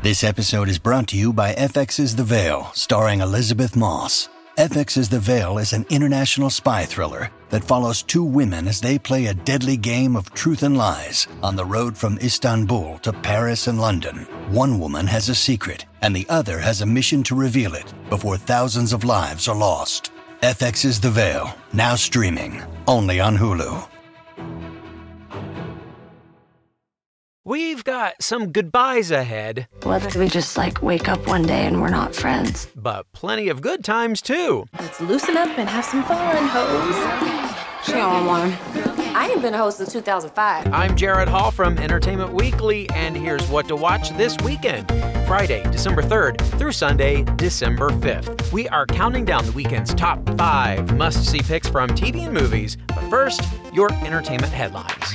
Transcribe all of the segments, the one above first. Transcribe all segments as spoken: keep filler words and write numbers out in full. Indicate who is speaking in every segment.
Speaker 1: This episode is brought to you by F X's The Veil, starring Elizabeth Moss. F X's The Veil is an international spy thriller that follows two women as they play a deadly game of truth and lies on the road from Istanbul to Paris and London. One woman has a secret, and the other has a mission to reveal it before thousands of lives are lost. F X's The Veil, now streaming, only on Hulu.
Speaker 2: We've got some goodbyes ahead.
Speaker 3: What if we just, like, wake up one day and we're not friends?
Speaker 2: But plenty of good times, too.
Speaker 4: Let's loosen up and have some fun, hoes.
Speaker 5: She on one. I ain't been a host since two thousand five.
Speaker 2: I'm Jared Hall from Entertainment Weekly, and here's what to watch this weekend. Friday, December third through Sunday, December fifth. We are counting down the weekend's top five must-see picks from T V and movies. But first, your entertainment headlines.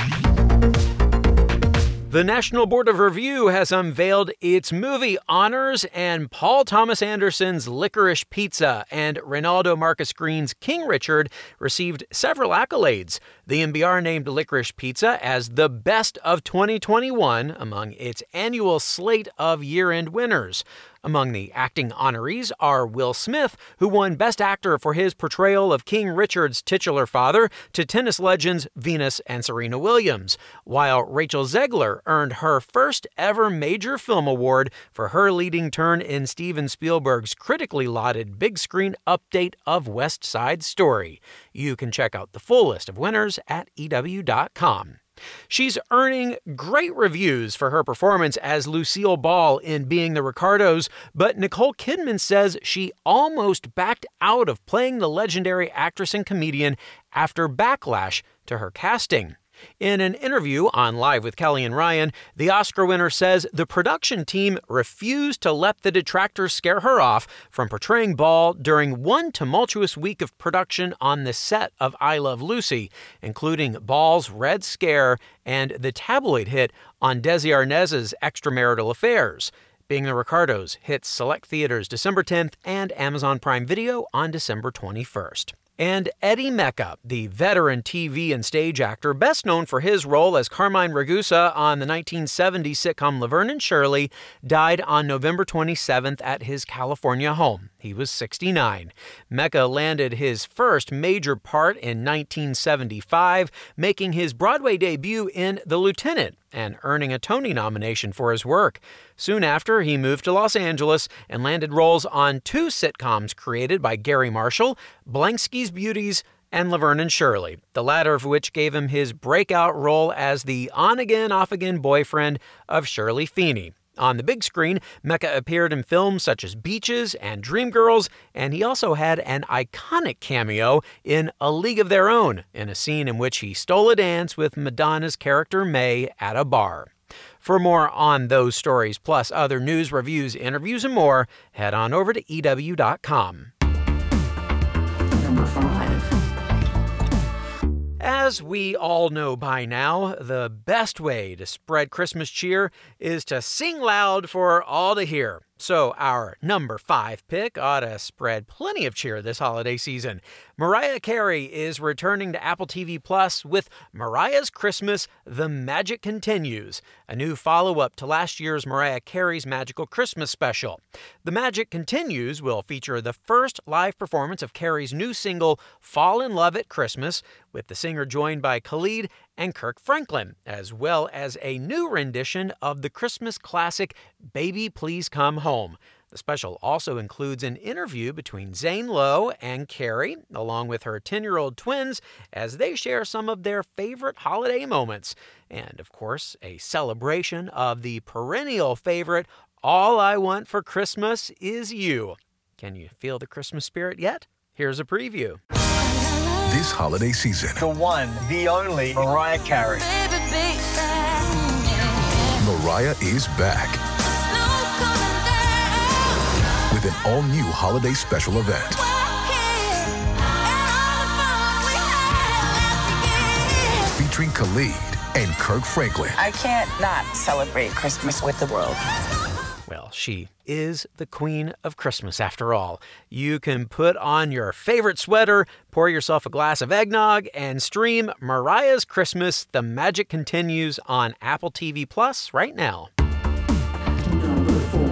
Speaker 2: The National Board of Review has unveiled its movie honors, and Paul Thomas Anderson's Licorice Pizza and Reynaldo Marcus Green's King Richard received several accolades. The N B R named Licorice Pizza as the best of twenty twenty-one among its annual slate of year-end winners. Among the acting honorees are Will Smith, who won Best Actor for his portrayal of King Richard's titular father to tennis legends Venus and Serena Williams, while Rachel Zegler earned her first ever major film award for her leading turn in Steven Spielberg's critically lauded big screen update of West Side Story. You can check out the full list of winners at E W dot com. She's earning great reviews for her performance as Lucille Ball in Being the Ricardos, but Nicole Kidman says she almost backed out of playing the legendary actress and comedian after backlash to her casting. In an interview on Live with Kelly and Ryan, the Oscar winner says the production team refused to let the detractors scare her off from portraying Ball during one tumultuous week of production on the set of I Love Lucy, including Ball's Red Scare and the tabloid hit on Desi Arnaz's extramarital affairs. Being the Ricardos hits select theaters December tenth and Amazon Prime Video on December twenty-first. And Eddie Mecca, the veteran T V and stage actor best known for his role as Carmine Ragusa on the nineteen seventy sitcom Laverne and Shirley, died on November twenty-seventh at his California home. He was sixty-nine. Mecca landed his first major part in nineteen seventy-five, making his Broadway debut in The Lieutenant and earning a Tony nomination for his work. Soon after, he moved to Los Angeles and landed roles on two sitcoms created by Gary Marshall, Blankski's Beauties and Laverne and Shirley, the latter of which gave him his breakout role as the on-again, off-again boyfriend of Shirley Feeney. On the big screen, Mecca appeared in films such as Beaches and Dreamgirls, and he also had an iconic cameo in A League of Their Own, in a scene in which he stole a dance with Madonna's character May at a bar. For more on those stories, plus other news, reviews, interviews, and more, head on over to E W dot com.
Speaker 3: Number five.
Speaker 2: As we all know by now, the best way to spread Christmas cheer is to sing loud for all to hear. So our number five pick ought to spread plenty of cheer this holiday season. Mariah Carey is returning to Apple T V Plus with Mariah's Christmas, The Magic Continues, a new follow-up to last year's Mariah Carey's Magical Christmas special. The Magic Continues will feature the first live performance of Carey's new single, Fall in Love at Christmas, with the singer joined by Khalid and Kirk Franklin, as well as a new rendition of the Christmas classic, Baby Please Come Home. The special also includes an interview between Zane Lowe and Carey, along with her ten-year-old twins, as they share some of their favorite holiday moments. And, of course, a celebration of the perennial favorite, All I Want for Christmas Is You. Can you feel the Christmas spirit yet? Here's a preview.
Speaker 6: This holiday season,
Speaker 7: the one, the only Mariah Carey.
Speaker 6: Mariah is back with an all-new holiday special event. Featuring Khalid and Kirk Franklin.
Speaker 8: I can't not celebrate Christmas with the world.
Speaker 2: Well, she is the queen of Christmas after all. You can put on your favorite sweater, pour yourself a glass of eggnog, and stream Mariah's Christmas, The Magic Continues on Apple T V Plus right now.
Speaker 3: Number four.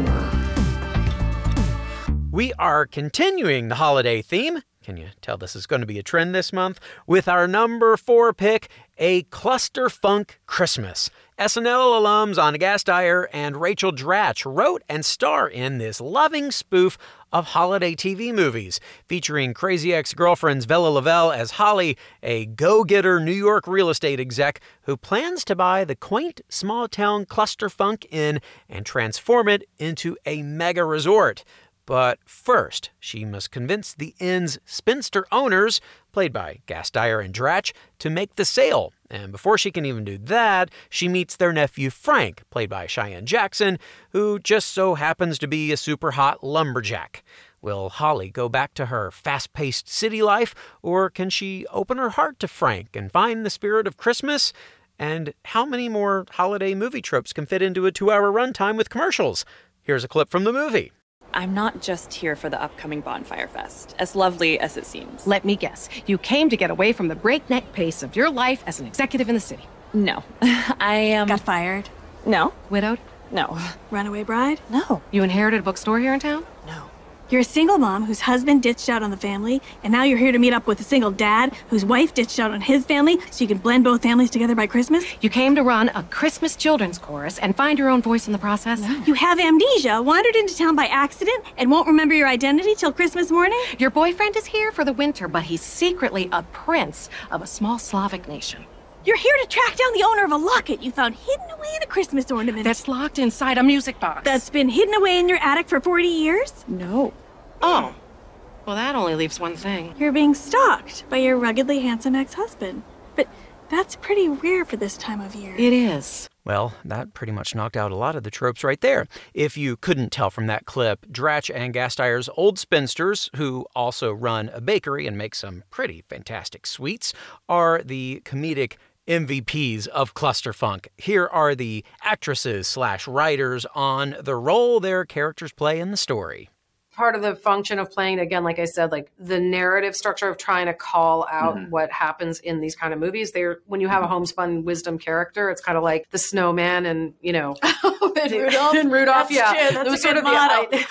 Speaker 2: We are continuing the holiday theme. Can you tell this is going to be a trend this month? With our number four pick, A Clusterfunk Christmas. S N L alums Ana Gasteyer and Rachel Dratch wrote and star in this loving spoof of holiday T V movies, featuring Crazy Ex-Girlfriend's Bella Lavelle as Holly, a go-getter New York real estate exec who plans to buy the quaint small-town Clusterfunk Inn and transform it into a mega resort. But first, she must convince the inn's spinster owners, played by Gasteyer and Dratch, to make the sale. And before she can even do that, she meets their nephew Frank, played by Cheyenne Jackson, who just so happens to be a super hot lumberjack. Will Holly go back to her fast-paced city life, or can she open her heart to Frank and find the spirit of Christmas? And how many more holiday movie tropes can fit into a two-hour runtime with commercials? Here's a clip from the movie.
Speaker 9: I'm not just here for the upcoming Bonfire Fest, as lovely as it seems.
Speaker 10: Let me guess. You came to get away from the breakneck pace of your life as an executive in the city.
Speaker 9: No. I am... Um...
Speaker 11: Got fired?
Speaker 9: No.
Speaker 10: Widowed?
Speaker 9: No.
Speaker 11: Runaway bride?
Speaker 9: No.
Speaker 10: You inherited a bookstore here in town?
Speaker 9: No.
Speaker 11: You're a single mom whose husband ditched out on the family, and now you're here to meet up with a single dad whose wife ditched out on his family so you can blend both families together by Christmas?
Speaker 10: You came to run a Christmas children's chorus and find your own voice in the process?
Speaker 11: No. You have amnesia, wandered into town by accident, and won't remember your identity till Christmas morning?
Speaker 10: Your boyfriend is here for the winter, but he's secretly a prince of a small Slavic nation.
Speaker 11: You're here to track down the owner of a locket you found hidden away in a Christmas ornament.
Speaker 10: That's locked inside a music box.
Speaker 11: That's been hidden away in your attic for forty years?
Speaker 9: No.
Speaker 10: Oh. Well, that only leaves one thing.
Speaker 11: You're being stalked by your ruggedly handsome ex-husband. But that's pretty rare for this time of year.
Speaker 10: It is.
Speaker 2: Well, that pretty much knocked out a lot of the tropes right there. If you couldn't tell from that clip, Dratch and Gasteyer's old spinsters, who also run a bakery and make some pretty fantastic sweets, are the comedic M V Ps of Clusterfunk. Here are the actresses slash writers on the role their characters play in the story.
Speaker 12: Part of the function of playing, again, like I said, like the narrative structure of trying to call out mm-hmm. what happens in these kind of movies. They're when you have a homespun wisdom character, it's kind of like the snowman and, you know,
Speaker 11: oh, and Rudolph.
Speaker 12: and Rudolph,
Speaker 11: that's
Speaker 12: yeah.
Speaker 11: True. That's
Speaker 12: it was
Speaker 11: a
Speaker 12: sort
Speaker 11: good
Speaker 12: of
Speaker 11: motto.
Speaker 12: the,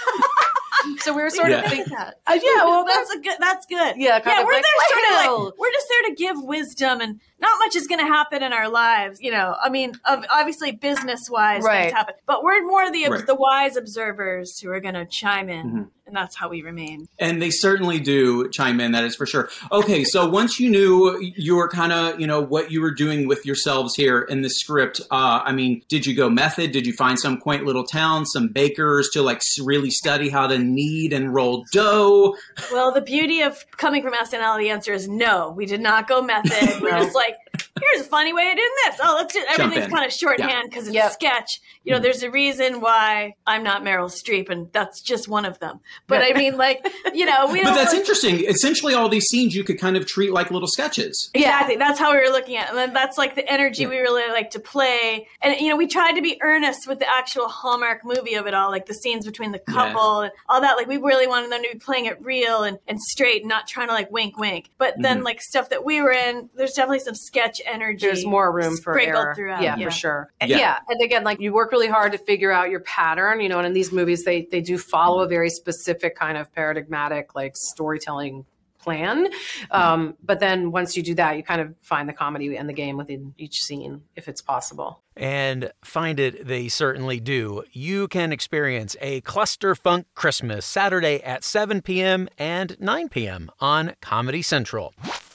Speaker 12: so we were sort
Speaker 11: yeah.
Speaker 12: of thinking that.
Speaker 11: Uh, yeah, well, that's a good. That's good.
Speaker 12: Yeah, kind
Speaker 11: yeah,
Speaker 12: of
Speaker 11: we're
Speaker 12: like,
Speaker 11: there sort of
Speaker 12: well.
Speaker 11: like we're just there to give wisdom, and not much is going to happen in our lives. You know, I mean, obviously business wise
Speaker 12: right.
Speaker 11: things happen, but we're more the
Speaker 13: right.
Speaker 11: the wise observers who are going to chime in.
Speaker 13: Mm-hmm.
Speaker 11: And that's how we remain.
Speaker 13: And they certainly do chime in, that is for sure. Okay, so once you knew you were kind of, you know, what you were doing with yourselves here in the script, uh, I mean, did you go method? Did you find some quaint little town, some bakers to like really study how to knead and roll dough?
Speaker 11: Well, the beauty of coming from S N L, the answer is no. We did not go method. We're just like, here's a funny way of doing this. Oh, let's do everything's kind of shorthand because yeah. it's yep. sketch. You know, mm-hmm. there's a reason why I'm not Meryl Streep, and that's just one of them. But I mean, like, you know, we don't.
Speaker 13: But that's
Speaker 11: like,
Speaker 13: interesting. Essentially, all these scenes you could kind of treat like little sketches.
Speaker 11: Exactly. That's how we were looking at it. And then that's like the energy yeah. we really like to play. And, you know, we tried to be earnest with the actual Hallmark movie of it all, like the scenes between the couple yeah. and all that. Like, we really wanted them to be playing it real and, and straight and not trying to, like, wink, wink. But then, mm-hmm. like, stuff that we were in, there's definitely some sketch energy.
Speaker 12: There's more room for error.
Speaker 11: Throughout.
Speaker 12: Yeah,
Speaker 11: yeah,
Speaker 12: for sure.
Speaker 13: Yeah.
Speaker 12: yeah. And again, like, you work really hard to figure out your pattern, you know, and in these movies, they, they do follow a very specific kind of paradigmatic, like, storytelling plan. Um, but then once you do that, you kind of find the comedy and the game within each scene, if it's possible.
Speaker 2: And find it, they certainly do. You can experience A Clusterfunk Christmas Saturday at seven p.m. and nine p.m. on Comedy Central.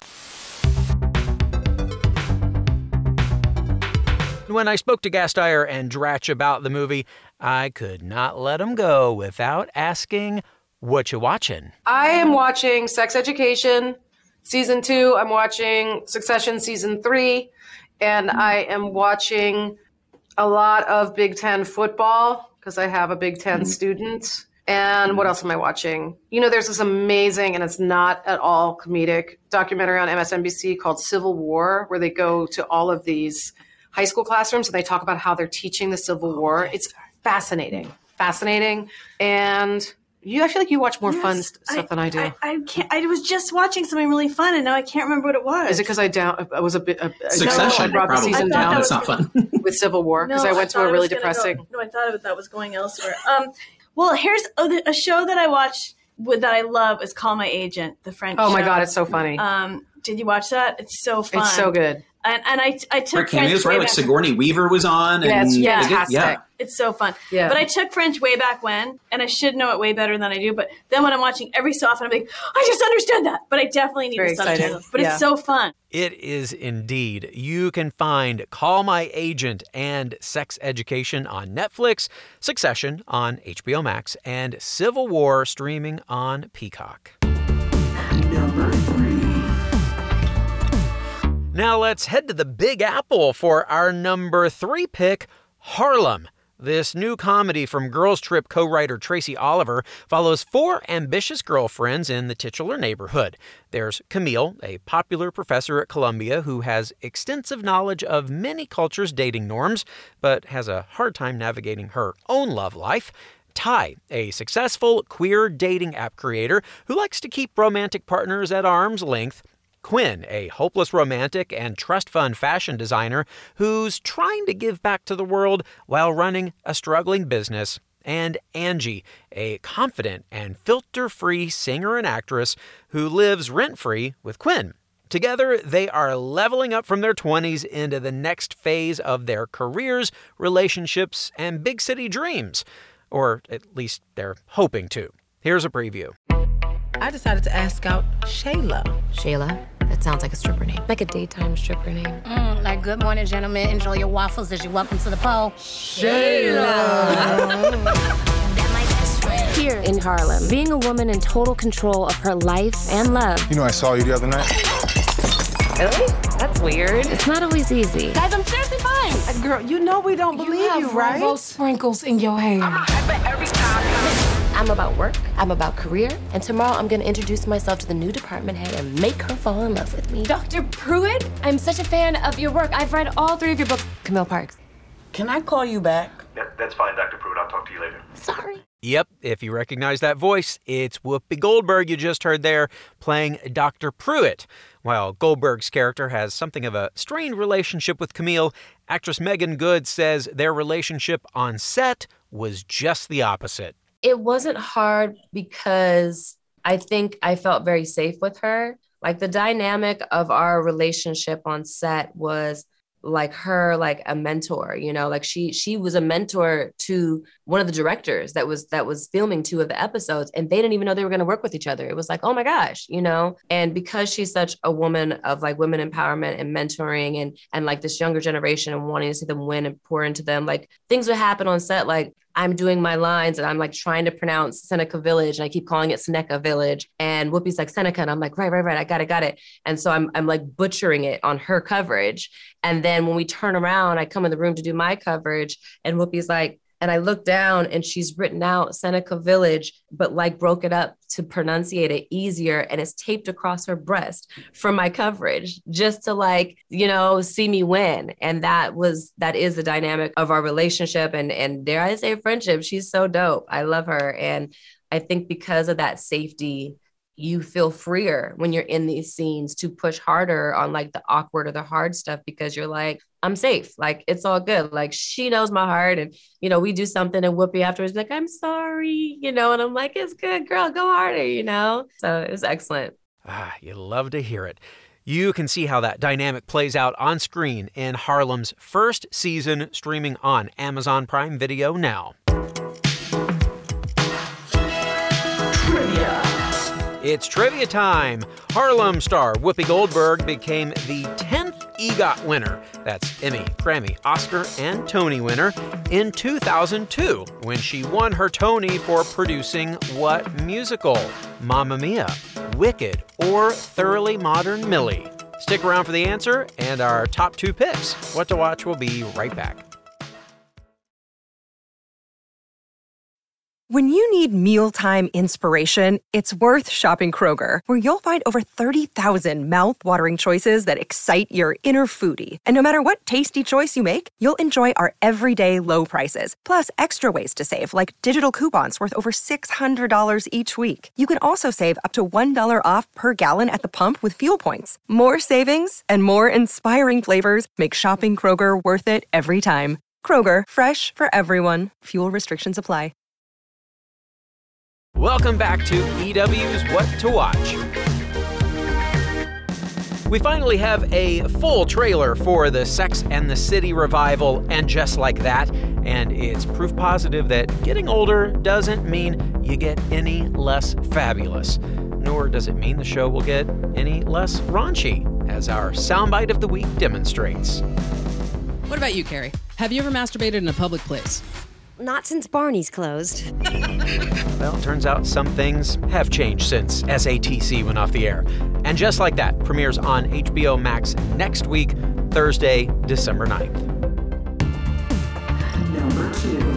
Speaker 2: When I spoke to Gasteyer and Dratch about the movie, I could not let them go without asking, what you watching?
Speaker 12: I am watching Sex Education season two. I'm watching Succession season three. And I am watching a lot of Big Ten football because I have a Big Ten student. And what else am I watching? You know, there's this amazing, and it's not at all comedic, documentary on M S N B C called Civil War, where they go to all of these high school classrooms and they talk about how they're teaching the Civil War. It's fascinating, fascinating. And you, I feel like you watch more yes, fun st- stuff I, than I do.
Speaker 11: I, I can't. I was just watching something really fun, and now I can't remember what it was.
Speaker 12: Is it because I down? I was a bit. A,
Speaker 13: Succession.
Speaker 12: I brought the
Speaker 13: probably.
Speaker 12: season down.
Speaker 13: That's not fun.
Speaker 12: With Civil War because no, I went I to a really depressing.
Speaker 11: Go, no, I thought that was going elsewhere. Um, well, here's oh, the, a show that I watched with, that I love is Call My Agent, the French.
Speaker 12: Oh my
Speaker 11: show.
Speaker 12: God, it's so funny.
Speaker 11: Um, did you watch that? It's so fun.
Speaker 12: It's so good.
Speaker 11: And, and I, I took
Speaker 13: For cameos,
Speaker 11: French
Speaker 13: right?
Speaker 11: way
Speaker 13: Like
Speaker 11: back-
Speaker 13: Sigourney Weaver was on.
Speaker 12: Yeah,
Speaker 13: and
Speaker 12: it's
Speaker 11: Yeah.
Speaker 12: fantastic.
Speaker 13: Yeah.
Speaker 11: It's so fun.
Speaker 12: Yeah.
Speaker 11: But I took French way back when, and I should know it way better than I do. But then when I'm watching every so often, I'm like, I just understood that. But I definitely need
Speaker 12: Very
Speaker 11: the subtitles.
Speaker 12: exciting.
Speaker 11: But
Speaker 12: Yeah.
Speaker 11: it's so fun.
Speaker 2: It is indeed. You can find Call My Agent and Sex Education on Netflix, Succession on H B O Max, and Civil War streaming on Peacock.
Speaker 6: Number three.
Speaker 2: Now let's head to the Big Apple for our number three pick, Harlem. This new comedy from Girls Trip co-writer Tracy Oliver follows four ambitious girlfriends in the titular neighborhood. There's Camille, a popular professor at Columbia who has extensive knowledge of many cultures' dating norms, but has a hard time navigating her own love life. Ty, a successful queer dating app creator who likes to keep romantic partners at arm's length. Quinn, a hopeless romantic and trust fund fashion designer who's trying to give back to the world while running a struggling business. And Angie, a confident and filter-free singer and actress who lives rent-free with Quinn. Together, they are leveling up from their twenties into the next phase of their careers, relationships, and big city dreams. Or at least they're hoping to. Here's a preview.
Speaker 14: I decided to ask out Shayla.
Speaker 3: Shayla? That sounds like a stripper name. Like a daytime stripper name.
Speaker 15: Mm, like, good morning, gentlemen. Enjoy your waffles as you're welcome to the pole.
Speaker 3: Here in Harlem, being a woman in total control of her life and love.
Speaker 16: You know, I saw you the other night.
Speaker 3: Really? That's weird. It's not always easy.
Speaker 15: Guys, I'm seriously fine.
Speaker 14: Uh, girl, you know we don't believe you,
Speaker 15: have
Speaker 14: right?
Speaker 15: rainbow
Speaker 14: sprinkles in your hair.
Speaker 3: I'm about work, I'm about career, and tomorrow I'm gonna introduce myself to the new department head and make her fall in love with me.
Speaker 15: Doctor Pruitt, I'm such a fan of your work. I've read all three of your books.
Speaker 3: Camille Parks.
Speaker 17: Can I call you back?
Speaker 18: Yeah, that's fine, Doctor Pruitt. I'll talk to you later.
Speaker 3: Sorry.
Speaker 2: Yep, if you recognize that voice, it's Whoopi Goldberg you just heard there playing Doctor Pruitt. While Goldberg's character has something of a strained relationship with Camille, actress Megan Good says their relationship on set was just the opposite.
Speaker 3: It wasn't hard because I think I felt very safe with her. Like the dynamic of our relationship on set was like her, like a mentor, you know, like she, she was a mentor to one of the directors that was, that was filming two of the episodes, and they didn't even know they were going to work with each other. It was like, oh my gosh, you know, and because she's such a woman of like women empowerment and mentoring and, and like this younger generation and wanting to see them win and pour into them, like things would happen on set. Like I'm doing my lines and I'm like trying to pronounce Seneca Village and I keep calling it Seneca Village, and Whoopi's like Seneca. And I'm like, right, right, right. I got it, got it. And so I'm, I'm like butchering it on her coverage. And then when we turn around, I come in the room to do my coverage and Whoopi's like, and I look down and she's written out Seneca Village, but like broke it up to pronunciate it easier. And it's taped across her breast for my coverage just to like, you know, see me win. And that was, that is the dynamic of our relationship. And, and dare I say friendship, she's so dope. I love her. And I think because of that safety, you feel freer when you're in these scenes to push harder on like the awkward or the hard stuff, because you're like, I'm safe. Like, it's all good. Like, she knows my heart. And, you know, we do something and Whoopi afterwards, like, I'm sorry, you know, and I'm like, it's good, girl, go harder, you know? So it was excellent.
Speaker 2: Ah, you love to hear it. You can see how that dynamic plays out on screen in Harlem's first season, streaming on Amazon Prime Video now.
Speaker 6: Trivia.
Speaker 2: It's trivia time. Harlem star Whoopi Goldberg became the tenth EGOT winner. That's Emmy, Grammy, Oscar, and Tony winner in two thousand two when she won her Tony for producing what musical? Mamma Mia, Wicked, or Thoroughly Modern Millie? Stick around for the answer and our top two picks. What to Watch will be right back.
Speaker 19: When you need mealtime inspiration, it's worth shopping Kroger, where you'll find over thirty thousand mouth-watering choices that excite your inner foodie. And no matter what tasty choice you make, you'll enjoy our everyday low prices, plus extra ways to save, like digital coupons worth over six hundred dollars each week. You can also save up to one dollar off per gallon at the pump with fuel points. More savings and more inspiring flavors make shopping Kroger worth it every time. Kroger, fresh for everyone. Fuel restrictions apply.
Speaker 2: Welcome back to E W's What to Watch. We finally have a full trailer for the Sex and the City revival, And Just Like That, and it's proof positive that getting older doesn't mean you get any less fabulous, nor does it mean the show will get any less raunchy, as our soundbite of the week demonstrates.
Speaker 16: What about you, Carrie? Have you ever masturbated in a public place?
Speaker 20: Not since Barney's closed.
Speaker 2: Well, it turns out some things have changed since S A T C went off the air. And Just Like That premieres on H B O Max next week, Thursday, December ninth.
Speaker 21: Number two.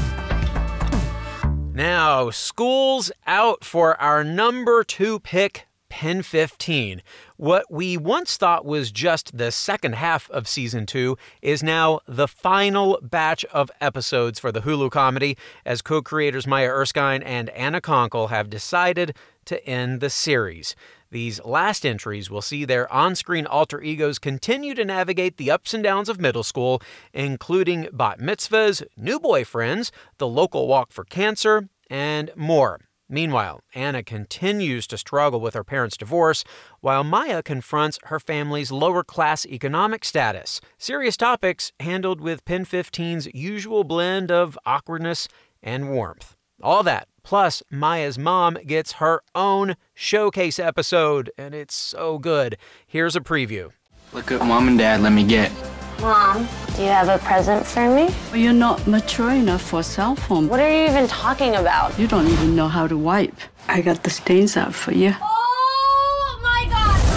Speaker 2: Now, school's out for our number two pick, Pen fifteen. What we once thought was just the second half of season two is now the final batch of episodes for the Hulu comedy, as co-creators Maya Erskine and Anna Konkle have decided to end the series. These last entries will see their on-screen alter egos continue to navigate the ups and downs of middle school, including bat mitzvahs, new boyfriends, the local walk for cancer, and more. Meanwhile, Anna continues to struggle with her parents' divorce, while Maya confronts her family's lower-class economic status. Serious topics handled with Pen fifteen's usual blend of awkwardness and warmth. All that, plus Maya's mom gets her own showcase episode, and it's so good. Here's a preview.
Speaker 22: Look at Mom and Dad, let me get.
Speaker 20: Mom, do you have a present for me?
Speaker 23: Well, you're not mature enough for a cell phone.
Speaker 20: What are you even talking about?
Speaker 23: You don't even know how to wipe. I got the stains out for you.
Speaker 20: Oh my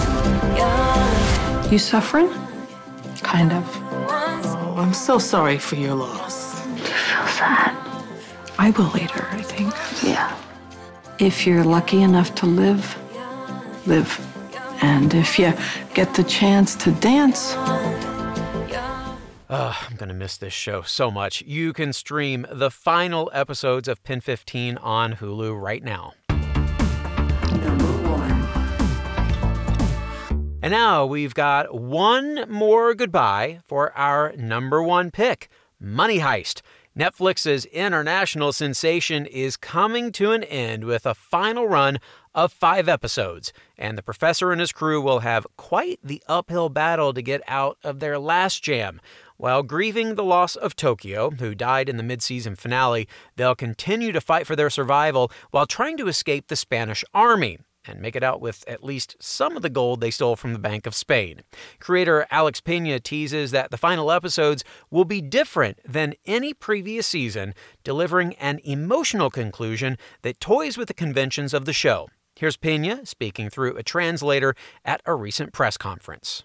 Speaker 20: God!
Speaker 23: You suffering?
Speaker 14: Kind of. Oh, I'm so sorry for your loss.
Speaker 20: Do you feel sad?
Speaker 23: I will later, I think.
Speaker 20: Yeah.
Speaker 23: If you're lucky enough to live, live. And if you get the chance to dance...
Speaker 2: Oh, I'm going to miss this show so much. You can stream the final episodes of Pen fifteen on Hulu right now.
Speaker 21: Number one.
Speaker 2: And now we've got one more goodbye for our number one pick, Money Heist. Netflix's international sensation is coming to an end with a final run of five episodes, and the professor and his crew will have quite the uphill battle to get out of their last jam. While grieving the loss of Tokyo, who died in the mid-season finale, they'll continue to fight for their survival while trying to escape the Spanish army and make it out with at least some of the gold they stole from the Bank of Spain. Creator Alex Pena teases that the final episodes will be different than any previous season, delivering an emotional conclusion that toys with the conventions of the show. Here's Pena speaking through a translator at a recent press conference.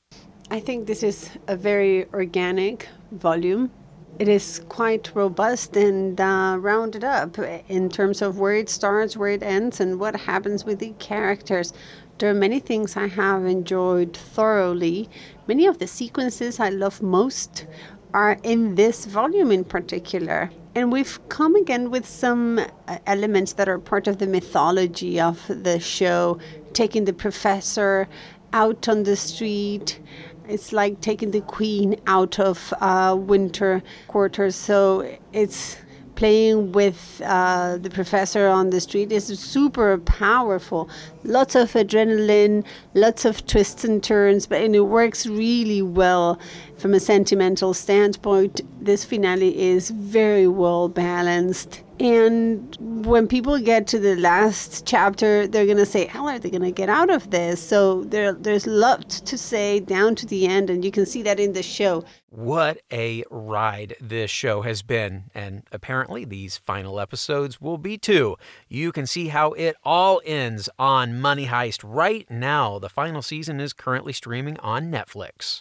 Speaker 24: I think this is a very organic volume. It is quite robust and uh, rounded up in terms of where it starts, where it ends, and what happens with the characters. There are many things I have enjoyed thoroughly. Many of the sequences I love most are in this volume in particular. And we've come again with some elements that are part of the mythology of the show, taking the professor out on the street. It's like taking the queen out of uh, winter quarters. So it's playing with uh, the professor on the street is super powerful. Lots of adrenaline, lots of twists and turns, but and it works really well from a sentimental standpoint. This finale is very well balanced. And when people get to the last chapter, they're going to say, how are they going to get out of this? So there, there's lots to say down to the end, and you can see that in the show.
Speaker 2: What a ride this show has been, and apparently these final episodes will be too. You can see how it all ends on Money Heist right now. The final season is currently streaming on Netflix.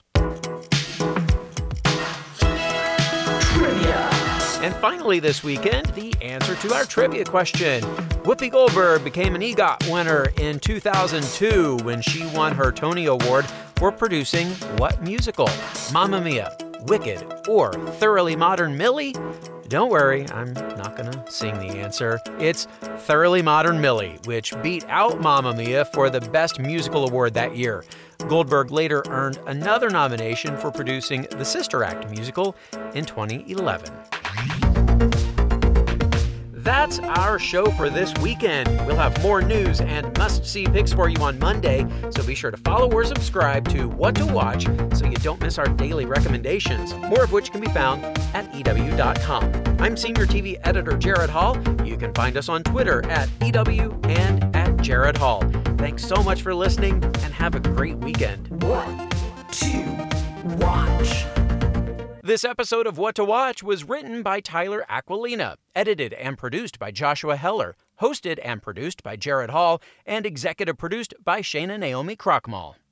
Speaker 21: Trivia.
Speaker 2: And finally this weekend, the answer to our trivia question. Whoopi Goldberg became an EGOT winner in two thousand two when she won her Tony Award for producing what musical? Mamma Mia, Wicked, or Thoroughly Modern Millie? Don't worry, I'm not going to sing the answer. It's Thoroughly Modern Millie, which beat out Mamma Mia for the Best Musical Award that year. Goldberg later earned another nomination for producing the Sister Act musical in twenty eleven. That that's our show for this weekend. We'll have more news and must-see picks for you on Monday, so be sure to follow or subscribe to What to Watch so you don't miss our daily recommendations, more of which can be found at E W dot com. I'm Senior T V Editor Jared Hall. You can find us on Twitter at E W and at Jared Hall. Thanks so much for listening, and have a great weekend.
Speaker 21: What to watch?
Speaker 2: This episode of What to Watch was written by Tyler Aquilina, edited and produced by Joshua Heller, hosted and produced by Jared Hall, and executive produced by Shana Naomi Krochmal.